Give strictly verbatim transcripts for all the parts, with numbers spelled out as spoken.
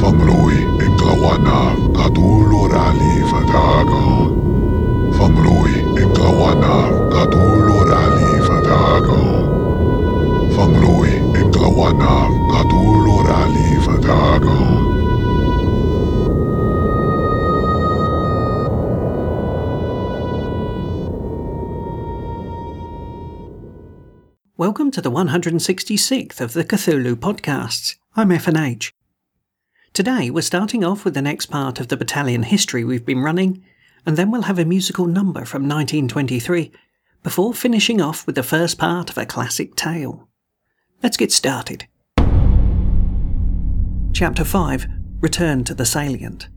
Famlui Inglawana Kadulurali Fadago. Famlui Inglawana Kadulurali Fadago. Famlui Inglawana Kadulurali Fadago. Welcome to the one hundred sixty-sixth of the Cthulhu podcasts. I'm F N H. Today we're starting off with the next part of the battalion history we've been running, and then we'll have a musical number from nineteen twenty-three, before finishing off with the first part of a classic tale. Let's get started. Chapter five. Return to the Salient.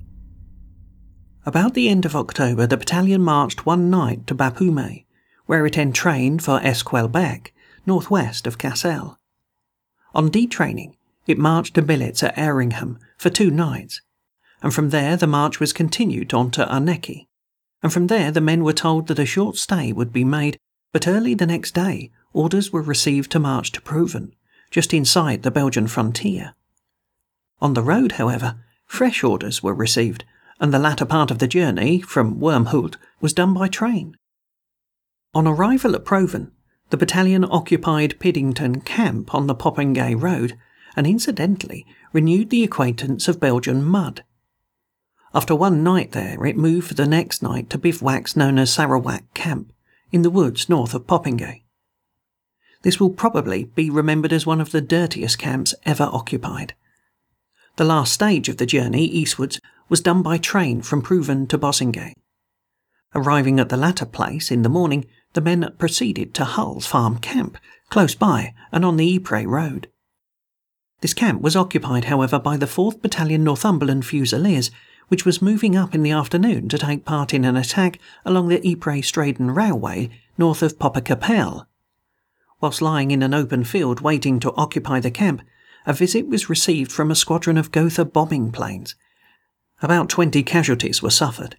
About the end of October, the battalion marched one night to Bapaume, where it entrained for Esquelbec, northwest of Cassel. On detraining, it marched to billets at Erringham for two nights, and from there the march was continued on to Arnecky, and from there the men were told that a short stay would be made, but early the next day orders were received to march to Proven, just inside the Belgian frontier. On the road, however, fresh orders were received, and the latter part of the journey, from Wormhout, was done by train. On arrival at Proven, the battalion occupied Piddington Camp on the Popingaye Road, and incidentally renewed the acquaintance of Belgian mud. After one night there, it moved for the next night to bivouacs known as Sarawak Camp, in the woods north of Popingaye. This will probably be remembered as one of the dirtiest camps ever occupied. The last stage of the journey eastwards was done by train from Proven to Bossingay. Arriving at the latter place in the morning, the men proceeded to Hull's Farm Camp, close by and on the Ypres Road. This camp was occupied, however, by the fourth Battalion Northumberland Fusiliers, which was moving up in the afternoon to take part in an attack along the Ypres-Straden Railway north of Popocatépetl. Whilst lying in an open field waiting to occupy the camp, a visit was received from a squadron of Gotha bombing planes. About twenty casualties were suffered.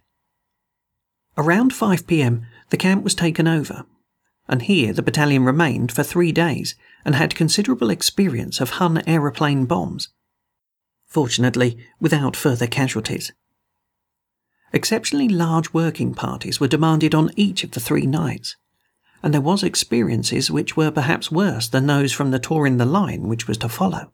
Around five p.m, the camp was taken over, and here the battalion remained for three days and had considerable experience of Hun aeroplane bombs. Fortunately, without further casualties. Exceptionally large working parties were demanded on each of the three nights, and there was experiences which were perhaps worse than those from the tour in the line which was to follow.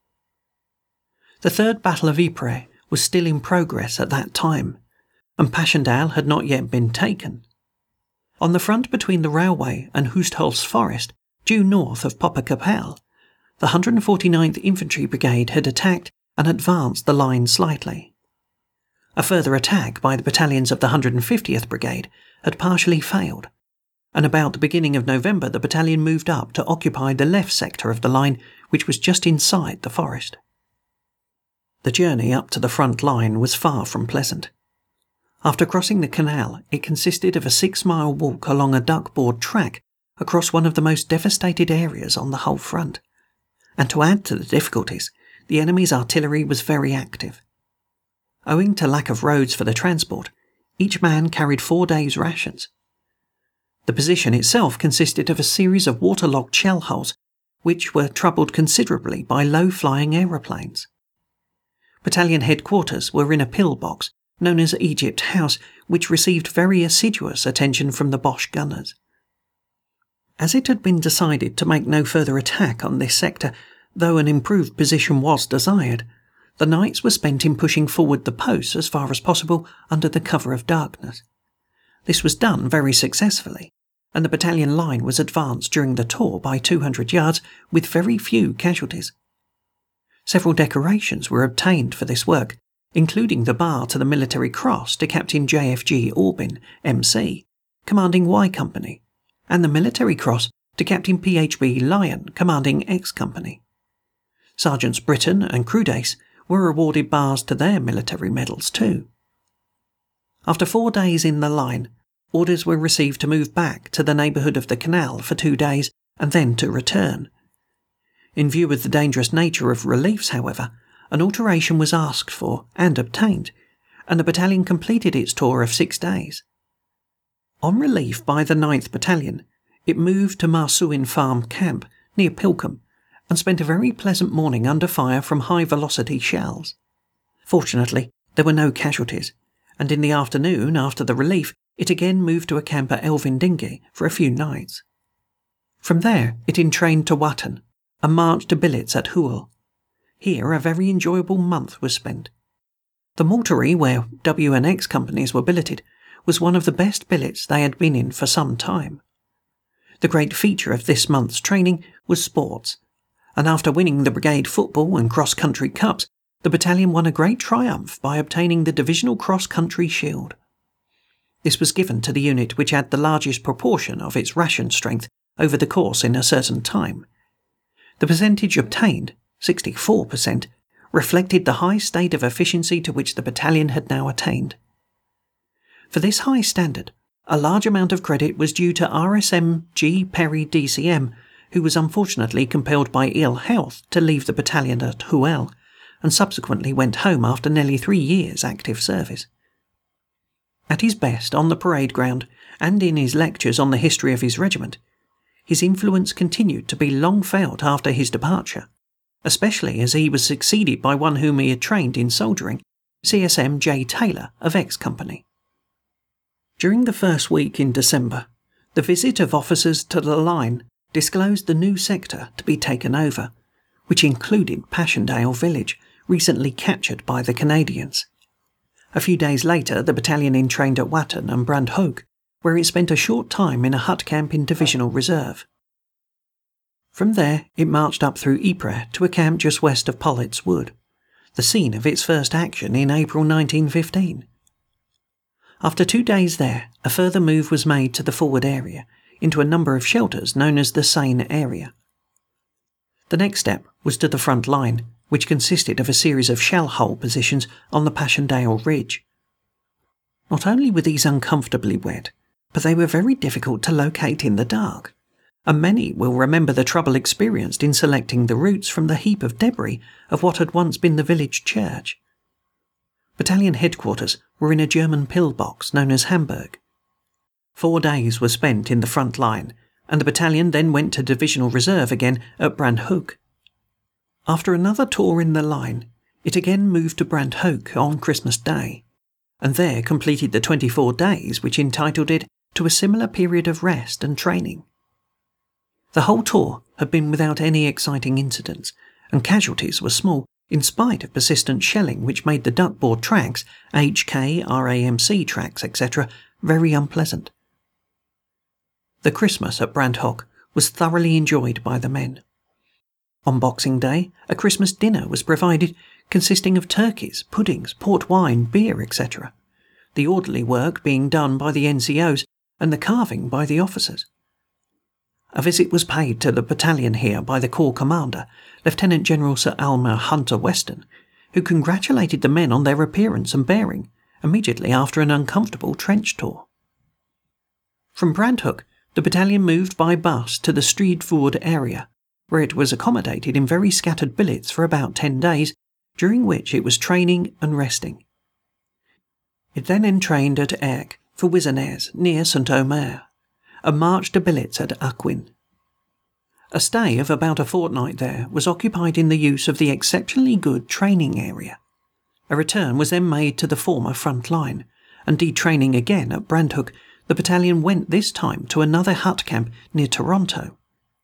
The Third Battle of Ypres was still in progress at that time, and Passchendaele had not yet been taken. On the front between the railway and Hoestholz Forest, due north of Popocatépetl, the one hundred forty-ninth Infantry Brigade had attacked and advanced the line slightly. A further attack by the battalions of the one hundred fiftieth Brigade had partially failed, and about the beginning of November the battalion moved up to occupy the left sector of the line, which was just inside the forest. The journey up to the front line was far from pleasant. After crossing the canal, it consisted of a six-mile walk along a duckboard track across one of the most devastated areas on the whole front. And to add to the difficulties, the enemy's artillery was very active. Owing to lack of roads for the transport, each man carried four days' rations. The position itself consisted of a series of waterlogged shell holes, which were troubled considerably by low-flying aeroplanes. Battalion headquarters were in a pillbox, known as Egypt House, which received very assiduous attention from the Boche gunners. As it had been decided to make no further attack on this sector, though an improved position was desired, the nights were spent in pushing forward the posts as far as possible under the cover of darkness. This was done very successfully, and the battalion line was advanced during the tour by two hundred yards with very few casualties. Several decorations were obtained for this work, including the bar to the Military Cross to Captain J F G Orbin, M C, commanding Y Company, and the Military Cross to Captain P H B Lyon, commanding X Company. Sergeants Britton and Crudace were awarded bars to their military medals too. After four days in the line, orders were received to move back to the neighbourhood of the canal for two days and then to return. In view of the dangerous nature of reliefs, however, an alteration was asked for and obtained, and the battalion completed its tour of six days. On relief by the ninth Battalion, it moved to Marsouin Farm Camp, near Pilkham, and spent a very pleasant morning under fire from high-velocity shells. Fortunately, there were no casualties, and in the afternoon after the relief, it again moved to a camp at Elvindingi for a few nights. From there, it entrained to Watan and marched to billets at Huel. Here, a very enjoyable month was spent. The mortuary where W and X companies were billeted was one of the best billets they had been in for some time. The great feature of this month's training was sports, and after winning the brigade football and cross-country cups, the battalion won a great triumph by obtaining the divisional cross-country shield. This was given to the unit which had the largest proportion of its ration strength over the course in a certain time. The percentage obtained, sixty-four percent, reflected the high state of efficiency to which the battalion had now attained. For this high standard, a large amount of credit was due to R S M G. Perry D C M, who was unfortunately compelled by ill health to leave the battalion at Huel, and subsequently went home after nearly three years' active service. At his best on the parade ground, and in his lectures on the history of his regiment, his influence continued to be long felt after his departure, especially as he was succeeded by one whom he had trained in soldiering, C S M J. Taylor of X Company. During the first week in December, the visit of officers to the line disclosed the new sector to be taken over, which included Passchendaele village, recently captured by the Canadians. A few days later, the battalion entrained at Watan and Brandhoek, where it spent a short time in a hut camp in Divisional Reserve. From there, it marched up through Ypres to a camp just west of Pollett's Wood, the scene of its first action in April nineteen fifteen. After two days there, a further move was made to the forward area, into a number of shelters known as the Seine area. The next step was to the front line, which consisted of a series of shell hole positions on the Passchendaele Ridge. Not only were these uncomfortably wet, but they were very difficult to locate in the dark, and many will remember the trouble experienced in selecting the routes from the heap of debris of what had once been the village church. Battalion headquarters were in a German pillbox known as Hamburg. Four days were spent in the front line, and the battalion then went to Divisional Reserve again at Brandhoek. After another tour in the line, it again moved to Brandhoek on Christmas Day, and there completed the twenty-four days which entitled it to a similar period of rest and training. The whole tour had been without any exciting incidents, and casualties were small, in spite of persistent shelling which made the duckboard tracks, H K, R A M C tracks, et cetera, very unpleasant. The Christmas at Brandhoek was thoroughly enjoyed by the men. On Boxing Day, a Christmas dinner was provided, consisting of turkeys, puddings, port wine, beer, et cetera, the orderly work being done by the N C Os and the carving by the officers. A visit was paid to the battalion here by the Corps Commander, Lieutenant General Sir Almer Hunter Weston, who congratulated the men on their appearance and bearing, immediately after an uncomfortable trench tour. From Brandhoek, the battalion moved by bus to the Strijvoorde area, where it was accommodated in very scattered billets for about ten days, during which it was training and resting. It then entrained at Erck for Wissenaars, near Saint-Omer, and marched to billets at Aquin. A stay of about a fortnight there was occupied in the use of the exceptionally good training area. A return was then made to the former front line, and detraining again at Brandhoek, the battalion went this time to another hut camp near Toronto.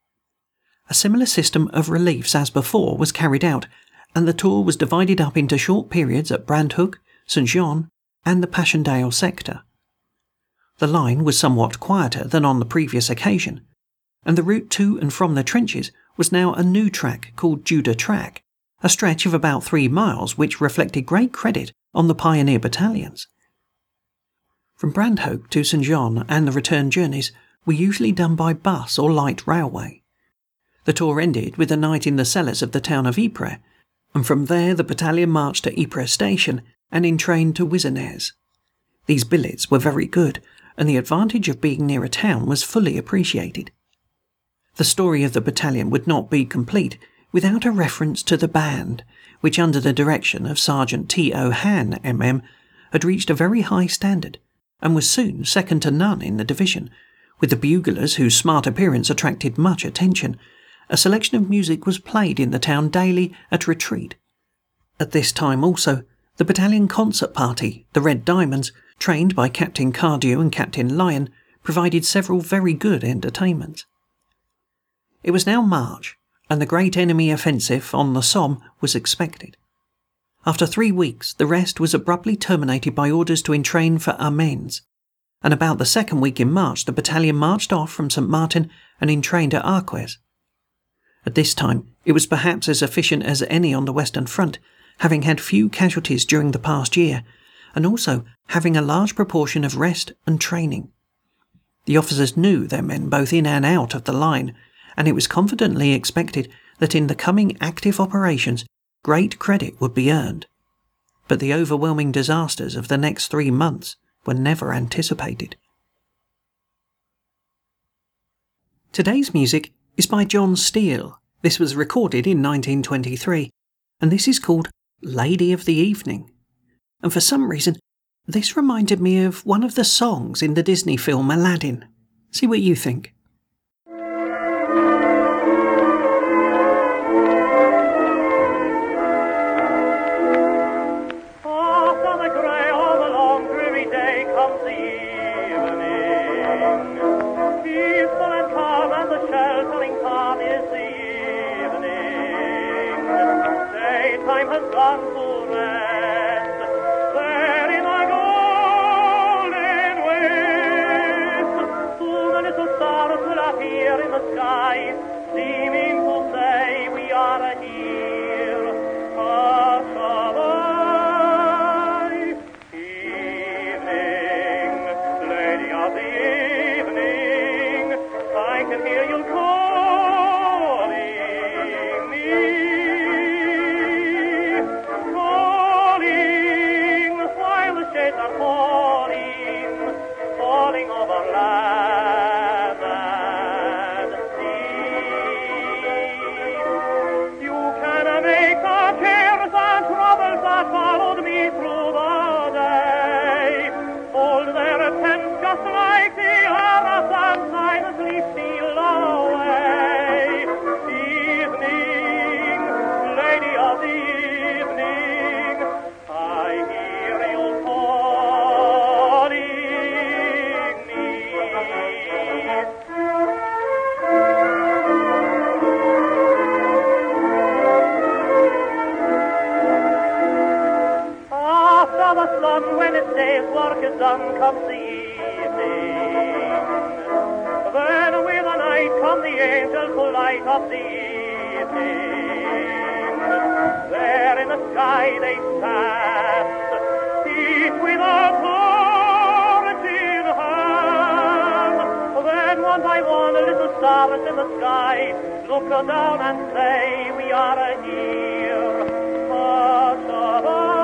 A similar system of reliefs as before was carried out, and the tour was divided up into short periods at Brandhoek, Saint Jean, and the Passchendaele sector. The line was somewhat quieter than on the previous occasion, and the route to and from the trenches was now a new track called Judah Track, a stretch of about three miles which reflected great credit on the pioneer battalions. From Brandhoek to Saint Jean and the return journeys were usually done by bus or light railway. The tour ended with a night in the cellars of the town of Ypres, and from there the battalion marched to Ypres station and entrained to Wissenaars. These billets were very good, and the advantage of being near a town was fully appreciated. The story of the battalion would not be complete without a reference to the band, which under the direction of Sergeant T. O. Han, M M, had reached a very high standard, and was soon second to none in the division, with the buglers whose smart appearance attracted much attention. A selection of music was played in the town daily at retreat. At this time also, The battalion concert party, the Red Diamonds, trained by Captain Cardew and Captain Lyon, provided several very good entertainments. It was now March, and the great enemy offensive on the Somme was expected. After three weeks, the rest was abruptly terminated by orders to entrain for Amiens, and about the second week in March the battalion marched off from Saint Martin and entrained at Arquez. At this time, it was perhaps as efficient as any on the Western Front, having had few casualties during the past year, and also having a large proportion of rest and training. The officers knew their men both in and out of the line, and it was confidently expected that in the coming active operations great credit would be earned. But the overwhelming disasters of the next three months were never anticipated. Today's music is by John Steele. This was recorded in nineteen twenty-three, and this is called Lady of the Evening. And for some reason, this reminded me of one of the songs in the Disney film Aladdin. See what you think. Time has gone to rest there in a golden waste. Soon the little stars will appear in the sky, seeming to say we are here. Hush-a-bye, evening, lady of the evening, I can hear you calling me. Are falling, falling over land and sea. You can make the cares and troubles that followed me through the day hold their attempts just like the arrows and silently steal away. Evening, lady of the evening, I hear you when its day's work is done comes the evening. Then with the night come the angels who light up the evening. There in the sky they stand, each with a torch in hand. Then one by one little stars in the sky look down and say we are here. Hush-a-bye.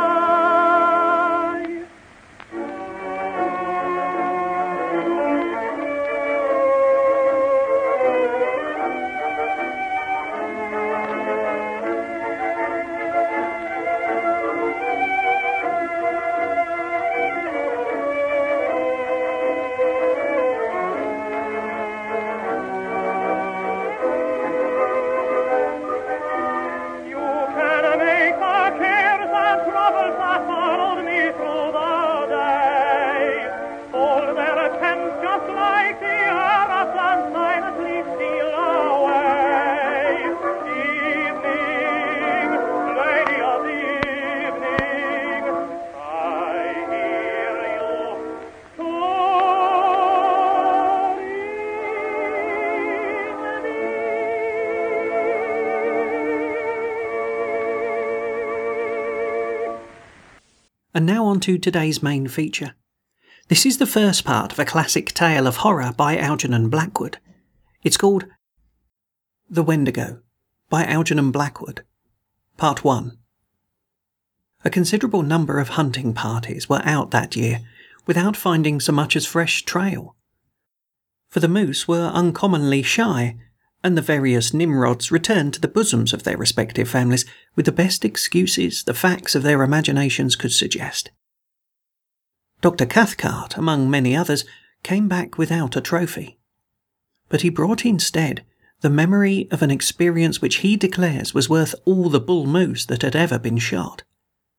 And now on to today's main feature. This is the first part of a classic tale of horror by Algernon Blackwood. It's called The Wendigo by Algernon Blackwood, Part one. A considerable number of hunting parties were out that year without finding so much as fresh trail. For the moose were uncommonly shy, and the various Nimrods returned to the bosoms of their respective families with the best excuses the facts of their imaginations could suggest. Doctor Cathcart, among many others, came back without a trophy. But he brought instead the memory of an experience which he declares was worth all the bull moose that had ever been shot.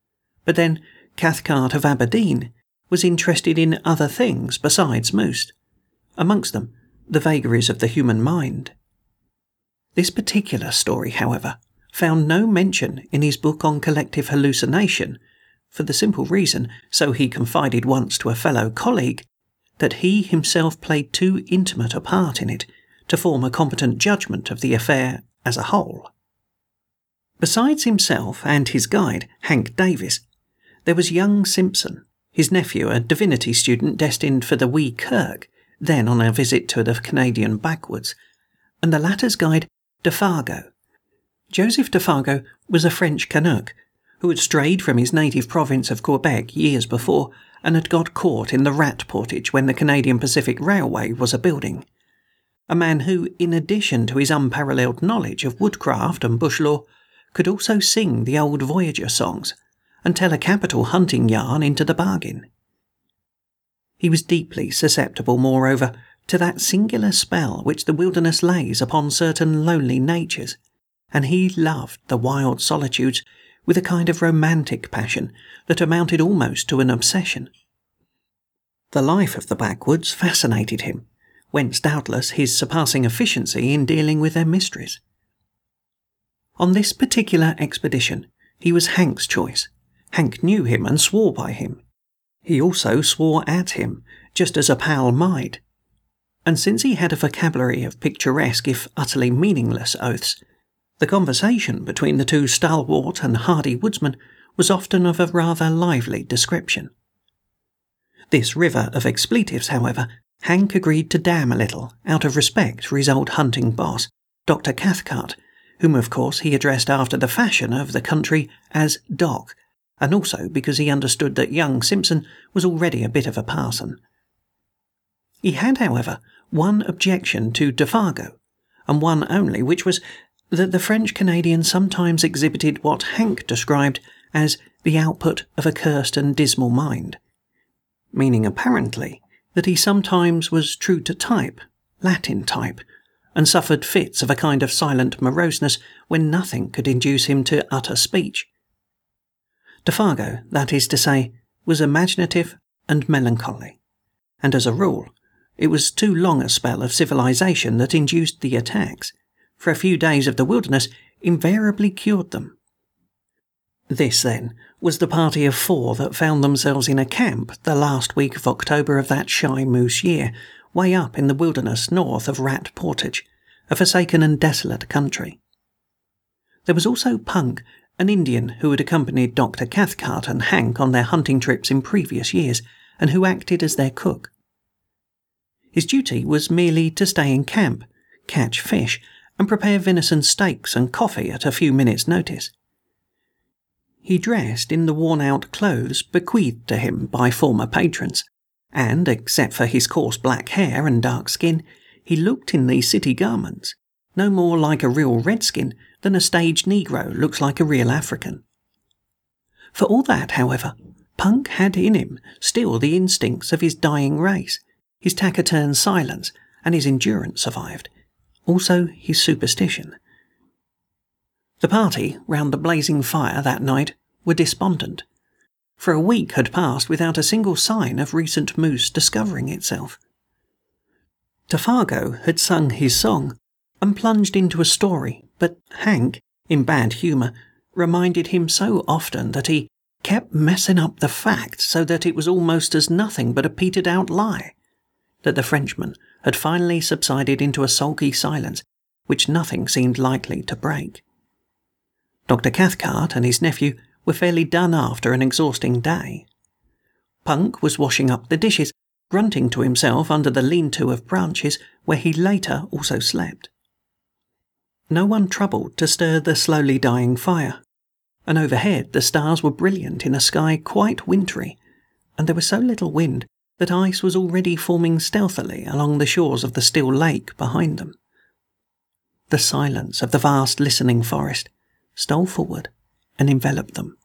But then Cathcart of Aberdeen was interested in other things besides moose, amongst them the vagaries of the human mind. This particular story, however, found no mention in his book on collective hallucination, for the simple reason, so he confided once to a fellow colleague, that he himself played too intimate a part in it to form a competent judgment of the affair as a whole. Besides himself and his guide, Hank Davis, there was young Simpson, his nephew, a divinity student destined for the Wee Kirk, then on a visit to the Canadian backwoods, and the latter's guide, Defargo. Joseph Defargo was a French Canuck who had strayed from his native province of Quebec years before and had got caught in the rat portage when the Canadian Pacific Railway was a-building. A man who, in addition to his unparalleled knowledge of woodcraft and bush lore, could also sing the old Voyager songs and tell a capital hunting yarn into the bargain. He was deeply susceptible, moreover, to that singular spell which the wilderness lays upon certain lonely natures, and he loved the wild solitudes with a kind of romantic passion that amounted almost to an obsession. The life of the backwoods fascinated him, whence doubtless his surpassing efficiency in dealing with their mysteries. On this particular expedition, he was Hank's choice. Hank knew him and swore by him. He also swore at him, just as a pal might. And since he had a vocabulary of picturesque, if utterly meaningless, oaths, the conversation between the two stalwart and hardy woodsmen was often of a rather lively description. This river of expletives, however, Hank agreed to dam a little, out of respect for his old hunting boss, Doctor Cathcart, whom of course he addressed after the fashion of the country as Doc, and also because he understood that young Simpson was already a bit of a parson. He had, however, one objection to Defargo, and one only, which was that the French-Canadian sometimes exhibited what Hank described as the output of a cursed and dismal mind, meaning apparently that he sometimes was true to type, Latin type, and suffered fits of a kind of silent moroseness when nothing could induce him to utter speech. Defargo, that is to say, was imaginative and melancholy, and as a rule, it was too long a spell of civilization that induced the attacks, for a few days of the wilderness invariably cured them. This, then, was the party of four that found themselves in a camp the last week of October of that shy moose year, way up in the wilderness north of Rat Portage, a forsaken and desolate country. There was also Punk, an Indian who had accompanied Doctor Cathcart and Hank on their hunting trips in previous years, and who acted as their cook. His duty was merely to stay in camp, catch fish, and prepare venison steaks and coffee at a few minutes' notice. He dressed in the worn-out clothes bequeathed to him by former patrons, and, except for his coarse black hair and dark skin, he looked in these city garments no more like a real redskin than a stage Negro looks like a real African. For all that, however, Punk had in him still the instincts of his dying race. His taciturn silence and his endurance survived, also his superstition. The party round the blazing fire that night were despondent, for a week had passed without a single sign of recent moose discovering itself. Defargo had sung his song and plunged into a story, but Hank, in bad humour, reminded him so often that he kept messing up the facts so that it was almost as nothing but a petered-out lie, that the Frenchman had finally subsided into a sulky silence which nothing seemed likely to break. Doctor Cathcart and his nephew were fairly done after an exhausting day. Punk was washing up the dishes, grunting to himself under the lean-to of branches where he later also slept. No one troubled to stir the slowly dying fire, and overhead the stars were brilliant in a sky quite wintry, and there was so little wind that ice was already forming stealthily along the shores of the still lake behind them. The silence of the vast listening forest stole forward and enveloped them.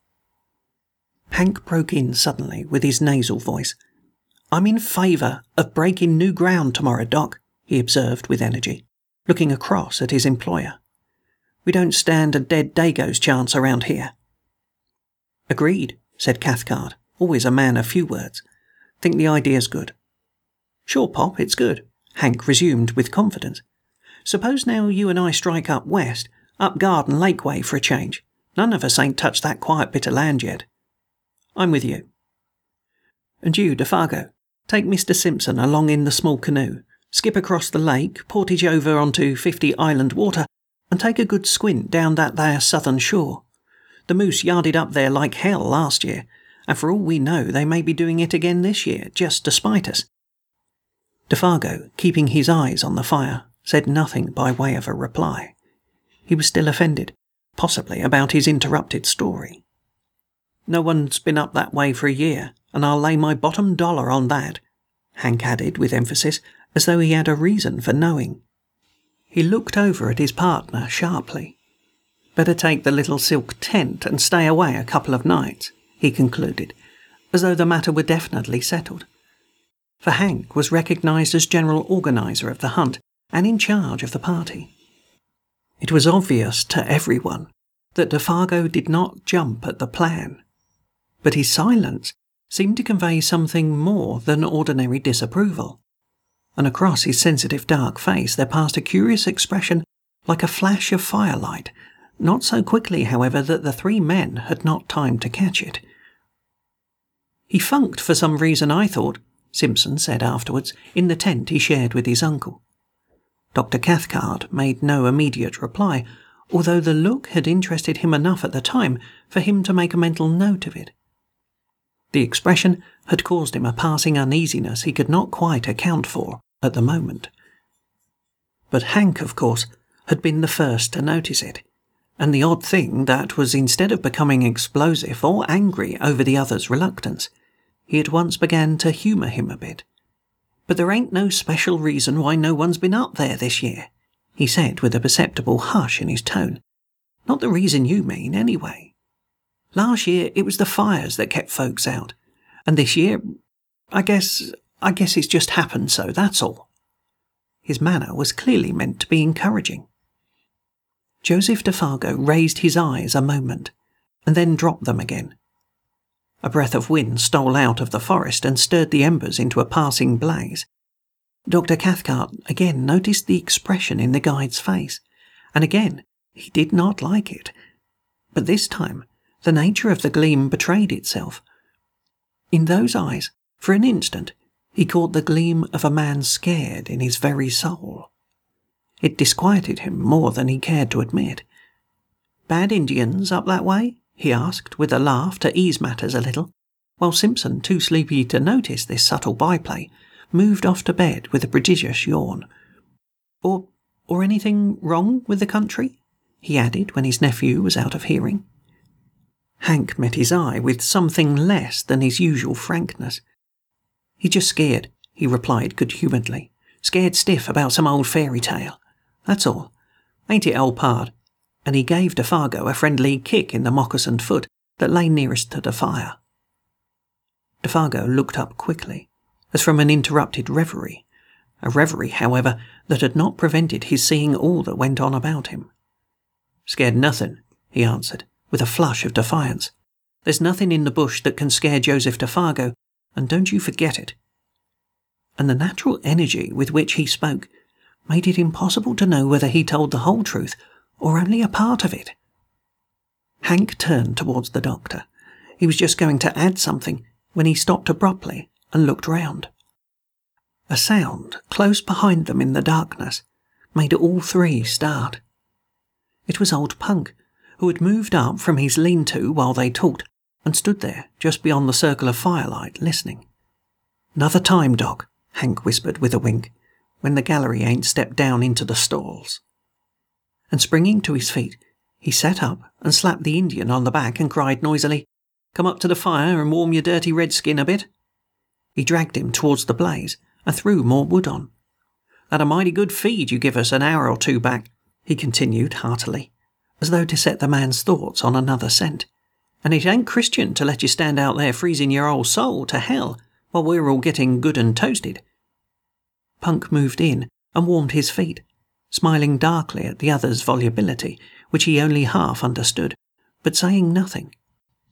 Hank broke in suddenly with his nasal voice. "I'm in favour of breaking new ground tomorrow, Doc," he observed with energy, looking across at his employer. "We don't stand a dead Dago's chance around here." "Agreed," said Cathcart, always a man of few words. Think the idea's good. Sure, Pop, it's good, Hank resumed with confidence. Suppose now you and I strike up west, up Garden Lake way for a change. None of us ain't touched that quiet bit of land yet. I'm with you. And you, Defargo, take Mister Simpson along in the small canoe, skip across the lake, portage over onto Fifty Island water, and take a good squint down that there southern shore. The moose yarded up there like hell last year, and for all we know they may be doing it again this year, just to spite us. Defargo, keeping his eyes on the fire, said nothing by way of a reply. He was still offended, possibly about his interrupted story. No one's been up that way for a year, and I'll lay my bottom dollar on that, Hank added with emphasis, as though he had a reason for knowing. He looked over at his partner sharply. Better take the little silk tent and stay away a couple of nights, he concluded, as though the matter were definitely settled. For Hank was recognised as general organiser of the hunt and in charge of the party. It was obvious to everyone that Defargo did not jump at the plan, but his silence seemed to convey something more than ordinary disapproval, and across his sensitive dark face there passed a curious expression like a flash of firelight, not so quickly, however, that the three men had not time to catch it. He funked for some reason, I thought, Simpson said afterwards, in the tent he shared with his uncle. Doctor Cathcart made no immediate reply, although the look had interested him enough at the time for him to make a mental note of it. The expression had caused him a passing uneasiness he could not quite account for at the moment. But Hank, of course, had been the first to notice it, and the odd thing that was, instead of becoming explosive or angry over the other's reluctance, he at once began to humour him a bit. But there ain't no special reason why no one's been up there this year, he said with a perceptible hush in his tone. Not the reason you mean, anyway. Last year it was the fires that kept folks out, and this year, I guess, I guess it's just happened so, that's all. His manner was clearly meant to be encouraging. Joseph Defargo raised his eyes a moment, and then dropped them again. A breath of wind stole out of the forest and stirred the embers into a passing blaze. Doctor Cathcart again noticed the expression in the guide's face, and again he did not like it. But this time the nature of the gleam betrayed itself. In those eyes, for an instant, he caught the gleam of a man scared in his very soul. It disquieted him more than he cared to admit. "Bad Indians up that way?" he asked with a laugh to ease matters a little, while Simpson, too sleepy to notice this subtle byplay, moved off to bed with a prodigious yawn. Or, or anything wrong with the country?" he added when his nephew was out of hearing. Hank met his eye with something less than his usual frankness. "He's just scared," he replied good-humouredly. "Scared stiff about some old fairy tale. That's all. Ain't it, old pard?" And he gave Defargo a friendly kick in the moccasined foot that lay nearest to the fire. Defargo looked up quickly, as from an interrupted reverie, a reverie, however, that had not prevented his seeing all that went on about him. "Scared nothing," he answered, with a flush of defiance. "There's nothing in the bush that can scare Joseph Defargo, and don't you forget it." And the natural energy with which he spoke made it impossible to know whether he told the whole truth or only a part of it. Hank turned towards the doctor. He was just going to add something when he stopped abruptly and looked round. A sound close behind them in the darkness made all three start. It was old Punk, who had moved up from his lean-to while they talked and stood there just beyond the circle of firelight listening. "Another time, Doc," Hank whispered with a wink, "when the gallery ain't stepped down into the stalls." And springing to his feet, he sat up and slapped the Indian on the back and cried noisily, "Come up to the fire and warm your dirty redskin a bit." He dragged him towards the blaze and threw more wood on. "That a mighty good feed you give us an hour or two back," he continued heartily, as though to set the man's thoughts on another scent. "And it ain't Christian to let you stand out there freezing your old soul to hell while we're all getting good and toasted." Punk moved in and warmed his feet, smiling darkly at the other's volubility, which he only half understood, but saying nothing.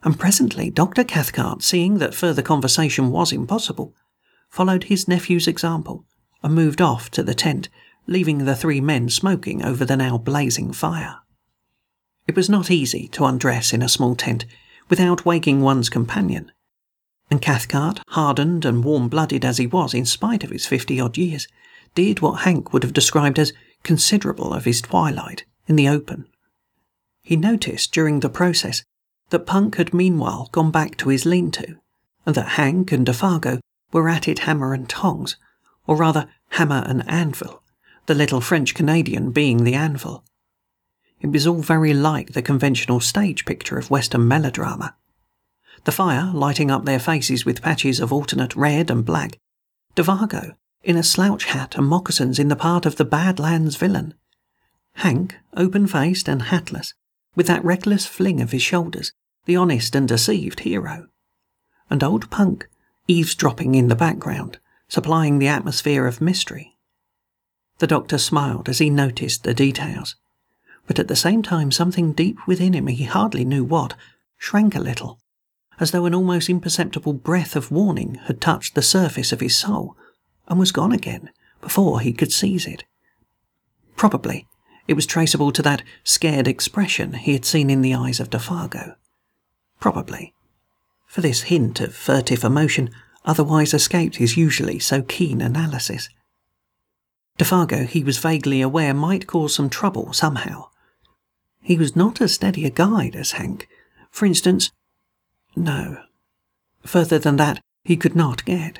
and presently Doctor Cathcart, seeing that further conversation was impossible, followed his nephew's example and moved off to the tent, leaving the three men smoking over the now blazing fire. It was not easy to undress in a small tent without waking one's companion, and Cathcart, hardened and warm-blooded as he was in spite of his fifty-odd years, did what Hank would have described as considerable of his twilight in the open. He noticed during the process that Punk had meanwhile gone back to his lean-to, and that Hank and Defargo were at it hammer and tongs, or rather hammer and anvil, the little French-Canadian being the anvil. It was all very like the conventional stage picture of Western melodrama. The fire lighting up their faces with patches of alternate red and black, Defargo in a slouch hat and moccasins in the part of the Badlands villain, Hank open-faced and hatless, with that reckless fling of his shoulders, the honest and deceived hero, and old Punk eavesdropping in the background, supplying the atmosphere of mystery. The doctor smiled as he noticed the details, but at the same time something deep within him, he hardly knew what, shrank a little, as though an almost imperceptible breath of warning had touched the surface of his soul and was gone again before he could seize it. Probably it was traceable to that scared expression he had seen in the eyes of Defargo. Probably, for this hint of furtive emotion otherwise escaped his usually so keen analysis. Defargo, he was vaguely aware, might cause some trouble somehow. He was not as steady a guide as Hank. For instance, no. Further than that he could not get.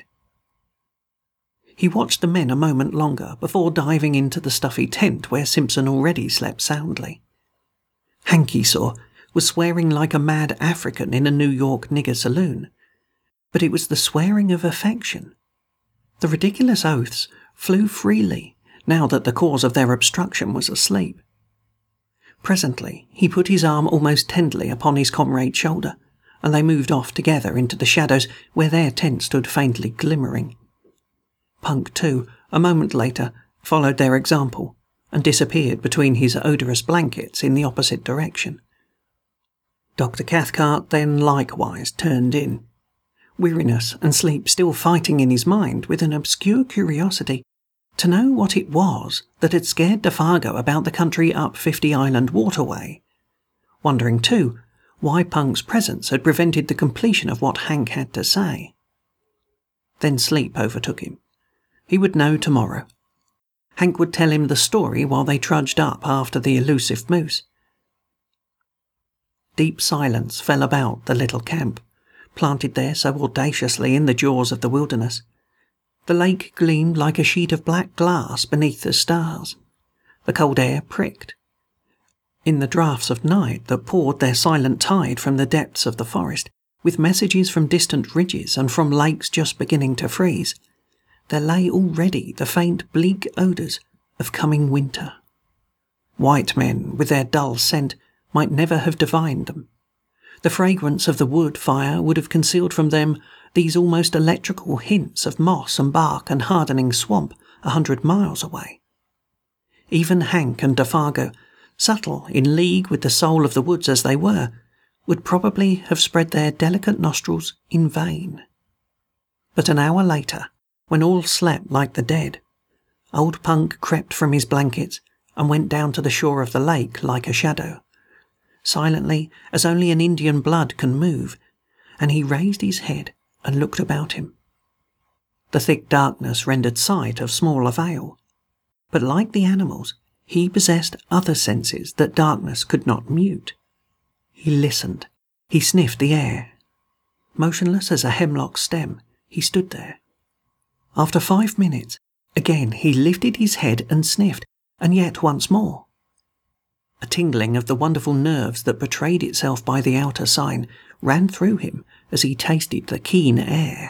He watched the men a moment longer before diving into the stuffy tent where Simpson already slept soundly. Hank, he saw, was swearing like a mad African in a New York nigger saloon, but it was the swearing of affection. The ridiculous oaths flew freely now that the cause of their obstruction was asleep. Presently he put his arm almost tenderly upon his comrade's shoulder, and they moved off together into the shadows where their tent stood faintly glimmering. Punk, too, a moment later, followed their example and disappeared between his odorous blankets in the opposite direction. Doctor Cathcart then likewise turned in, weariness and sleep still fighting in his mind with an obscure curiosity to know what it was that had scared Defargo about the country up Fifty Island Waterway, wondering, too, why Punk's presence had prevented the completion of what Hank had to say. Then sleep overtook him. He would know tomorrow. Hank would tell him the story while they trudged up after the elusive moose. Deep silence fell about the little camp, planted there so audaciously in the jaws of the wilderness. The lake gleamed like a sheet of black glass beneath the stars. The cold air pricked. In the draughts of night that poured their silent tide from the depths of the forest, with messages from distant ridges and from lakes just beginning to freeze, there lay already the faint bleak odours of coming winter. White men, with their dull scent, might never have divined them. The fragrance of the wood fire would have concealed from them these almost electrical hints of moss and bark and hardening swamp a hundred miles away. Even Hank and Defargo, subtle in league with the soul of the woods as they were, would probably have spread their delicate nostrils in vain. But an hour later, when all slept like the dead, old Punk crept from his blankets and went down to the shore of the lake like a shadow, silently as only an Indian blood can move, and he raised his head and looked about him. The thick darkness rendered sight of small avail, but like the animals, he possessed other senses that darkness could not mute. He listened. He sniffed the air. Motionless as a hemlock stem, he stood there. After five minutes, again he lifted his head and sniffed, and yet once more. A tingling of the wonderful nerves that betrayed itself by the outer sign ran through him as he tasted the keen air.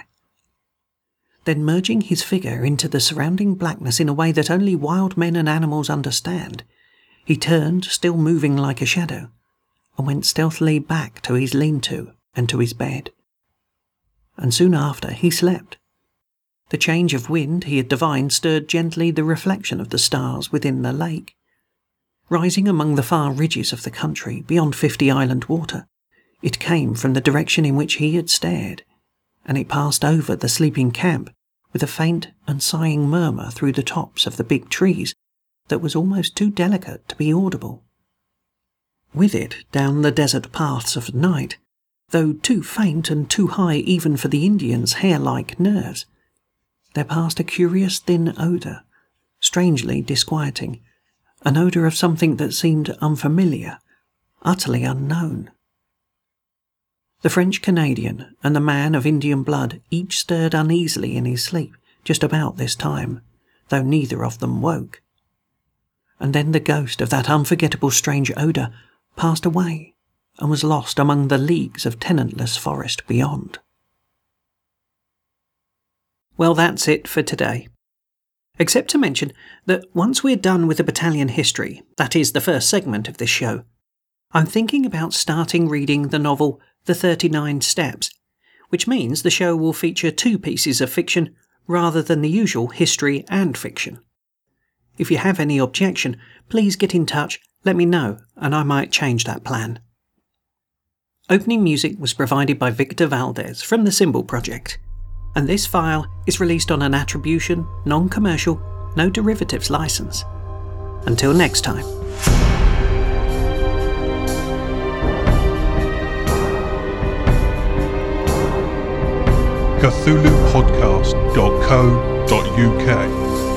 Then, merging his figure into the surrounding blackness in a way that only wild men and animals understand, he turned, still moving like a shadow, and went stealthily back to his lean-to and to his bed. And soon after he slept. The change of wind he had divined stirred gently the reflection of the stars within the lake. Rising among the far ridges of the country beyond Fifty Island Water, It came from the direction in which he had stared, and it passed over the sleeping camp with a faint and sighing murmur through the tops of the big trees that was almost too delicate to be audible. With it, down the desert paths of night, though too faint and too high even for the Indians' hair-like nerves, there passed a curious thin odour, strangely disquieting, an odour of something that seemed unfamiliar, utterly unknown. The French-Canadian and the man of Indian blood each stirred uneasily in his sleep just about this time, though neither of them woke. And then the ghost of that unforgettable strange odour passed away and was lost among the leagues of tenantless forest beyond. Well, that's it for today. Except to mention that once we're done with the battalion history, that is the first segment of this show, I'm thinking about starting reading the novel The thirty-nine Steps, which means the show will feature two pieces of fiction rather than the usual history and fiction. If you have any objection, please get in touch, let me know, and I might change that plan. Opening music was provided by Victor Valdez from the Symbol Project, and this file is released on an attribution, non-commercial, no derivatives license. Until next time. Cthulhu Podcast dot co dot uk